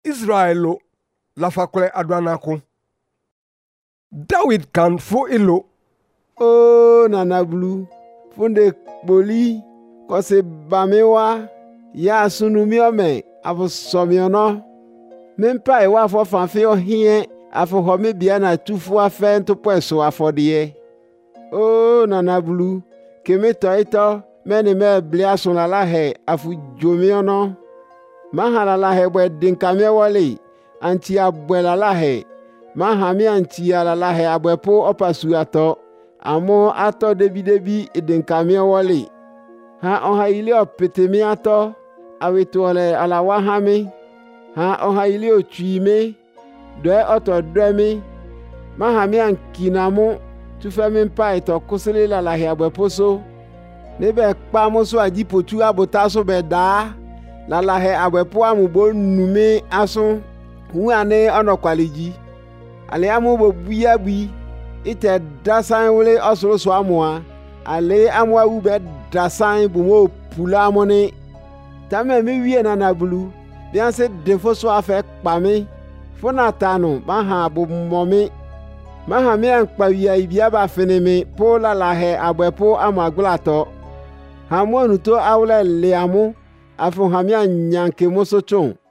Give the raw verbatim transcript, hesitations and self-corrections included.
Israelo la fakule adwanako. David kan fo ilo. O nana blu, funde boli, kose bamewa, ya sunu miome, afu somiono. Mempa ewa fo fanfeo hien, afu home biana tufu afe nto pweso afodie. O nana blu, keme to ito, meni me blia son la lahe, afu jomiono. Mahala lahe bwe dinkame wale, anti abwe la lahe. Mahami anti ala lahe abwe po opasu ato. Amo ato debi debi dinkame wale. Ha oha ili opetemi ato, awetole ala wahami. Ha oha ili ochuime, doe oto dwemi. Mahami ankinamu, tufemi mpa ito kusili la lahe abwe poso. Nebe kpa moso ajipotu abotaso beda. La lahe abwepo amubo nume aso huane ono kwaliji ale amu bo buya bui ite dasan wole osoro so amwa ale amwa ube dasan bumo pula amone tame mi wie na na bulu bianse defo so afe pami fona tanu ma ha bo momi ma ha mi anpa wiya ibia ba feneme po la lahe abwepo amaglato ha mo nuto awle le amu afo hamia nyanke moso chon